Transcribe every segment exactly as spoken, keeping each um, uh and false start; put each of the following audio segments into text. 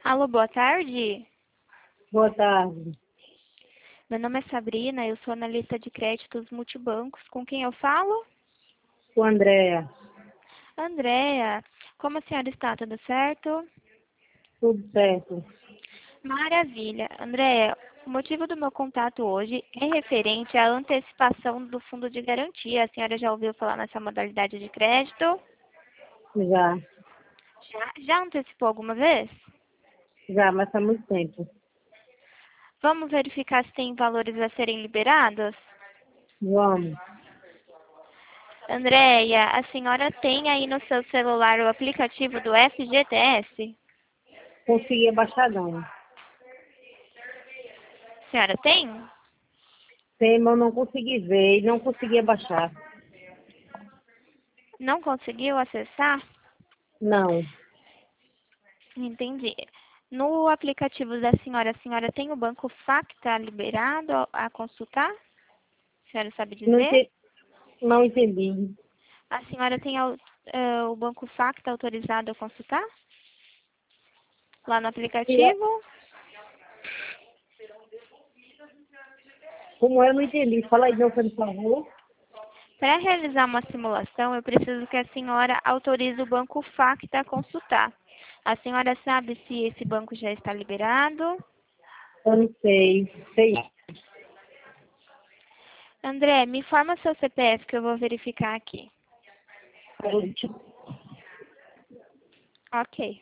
Alô, boa tarde. Boa tarde. Meu nome é Sabrina, eu sou analista de créditos multibancos. Com quem eu falo? Com a Andréa. Andréa. Como a senhora está? Tudo certo? Tudo certo. Maravilha. Andréa, o motivo do meu contato hoje é referente à antecipação do fundo de garantia. A senhora já ouviu falar nessa modalidade de crédito? Já, Já, já antecipou alguma vez? já, mas há muito tempo. Vamos verificar se tem valores a serem liberados? Vamos. Andréia, a senhora tem aí no seu celular o aplicativo do F G T S? Consegui abaixar não. A senhora tem? Tem, mas eu não consegui ver e não consegui abaixar. Não conseguiu acessar? Não. Entendi. No aplicativo da senhora, a senhora tem o Banco Facta liberado a consultar? A senhora sabe Não dizer? entendi. Não entendi. A senhora tem au- eh, o Banco Facta autorizado a consultar? Lá no aplicativo? Como eu não entendi? Fala aí, não, por favor. Para realizar uma simulação, eu preciso que a senhora autorize o Banco Facta a consultar. A senhora sabe se esse banco já está liberado? Eu não sei. Sei. André, me informa seu C P F que eu vou verificar aqui. Ok.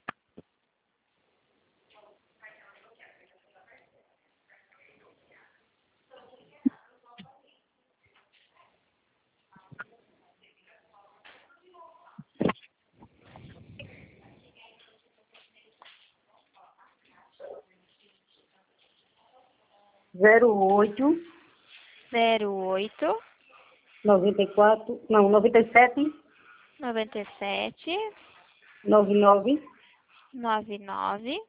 Zero oito, zero oito, noventa e quatro, não, noventa e sete, noventa e sete, noventa e nove, noventa e nove,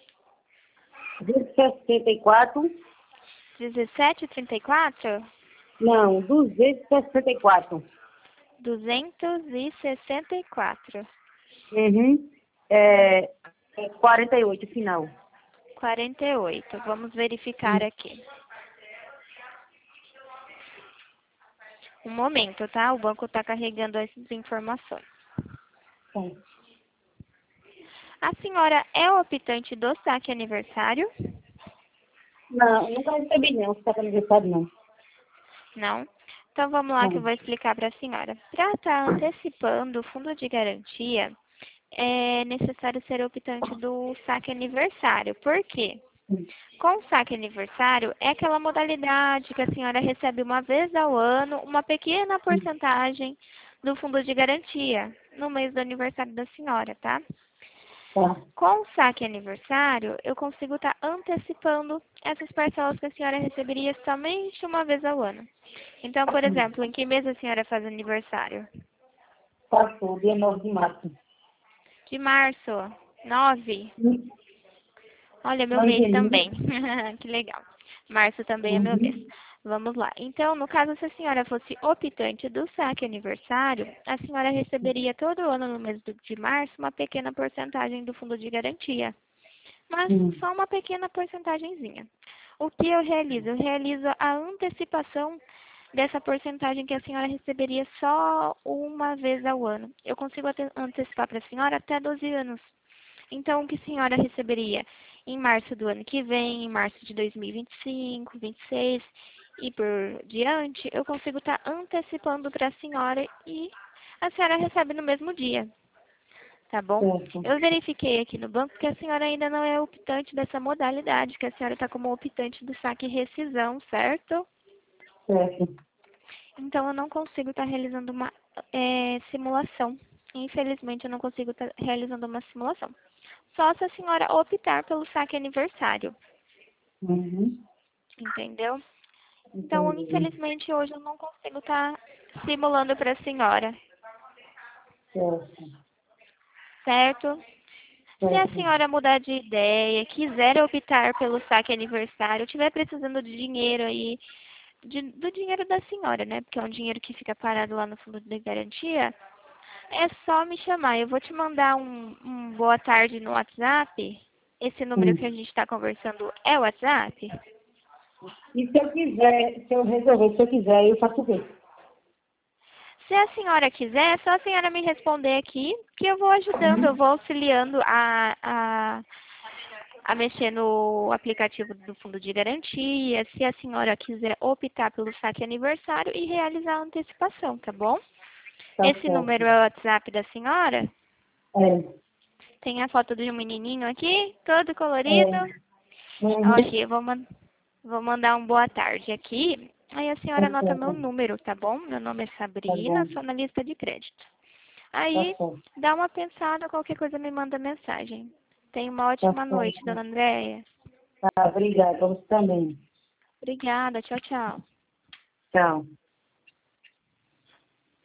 sessenta e quatro, dezessete trinta e quatro, não, duzentos e sessenta e quatro. duzentos e sessenta e quatro, Uhum. É, é quarenta e oito, final. quarenta e oito. Vamos verificar Hum. aqui. Um momento, tá? O banco está carregando essas informações. Tá. A senhora é optante do saque aniversário? Não, nunca recebi não, se tá com aniversário não. Não? Então vamos lá que eu Não. vou explicar para a senhora. Para estar antecipando o fundo de garantia, é necessário ser optante do saque aniversário. Por quê? Com o saque aniversário, é aquela modalidade que a senhora recebe uma vez ao ano uma pequena porcentagem do fundo de garantia no mês do aniversário da senhora, tá? Tá. Com o saque aniversário, eu consigo estar antecipando essas parcelas que a senhora receberia somente uma vez ao ano. Então, por exemplo, em que mês a senhora faz aniversário? Passou, dia nove de março. De março, nove. Hum, Olha, meu Não mês entendi. também. Que legal. Março também é meu mês. Uhum. Vamos lá. Então, no caso, se a senhora fosse optante do saque aniversário, a senhora receberia todo ano no mês do- de março uma pequena porcentagem do fundo de garantia. Mas Hum. só uma pequena porcentagemzinha. O que eu realizo? Eu realizo a antecipação dessa porcentagem que a senhora receberia só uma vez ao ano. Eu consigo ate- antecipar para a senhora até doze anos. Então, o que a senhora receberia em março do ano que vem, em março de dois mil e vinte e cinco, vinte e seis e por diante, eu consigo estar antecipando para a senhora e a senhora recebe no mesmo dia, tá bom? Certo, Eu verifiquei aqui no banco que a senhora ainda não é optante dessa modalidade, que a senhora está como optante do saque e rescisão, certo? certo. Então, eu não consigo estar realizando uma eh, simulação. Infelizmente, eu não consigo estar realizando uma simulação. Só se a senhora optar pelo saque aniversário, Uhum. entendeu? Então, Entendi. infelizmente, hoje eu não consigo estar simulando para a senhora, Certo, certo? Se a certo. senhora mudar de ideia, quiser optar pelo saque aniversário, estiver precisando de dinheiro aí, de- do dinheiro da senhora, né? Porque é um dinheiro que fica parado lá no fundo de garantia, é só me chamar. Eu vou te mandar um, um boa tarde no WhatsApp. Esse número Hum. que a gente está conversando é o WhatsApp? E se eu quiser, se eu resolver, se eu quiser, eu faço o quê? Se a senhora quiser, é só a senhora me responder aqui, que eu vou ajudando, eu vou auxiliando a, a, a mexer no aplicativo do fundo de garantia, se a senhora quiser optar pelo saque aniversário e realizar a antecipação, tá bom? Tá Esse certo. número é o WhatsApp da senhora? É. Tem a foto de um menininho aqui, todo colorido. É. Uhum. Ok, eu vou, man vou mandar um boa tarde aqui. Aí a Tá senhora anota meu certo. número, tá bom? Meu nome é Tá Sabrina, bom. sou na lista de crédito. Tá Aí, certo. dá uma pensada, qualquer coisa me manda mensagem. Tenha uma Tá ótima noite, certo. dona Andréia. Tá, obrigada. Você também. Obrigada, tchau, tchau. Tchau.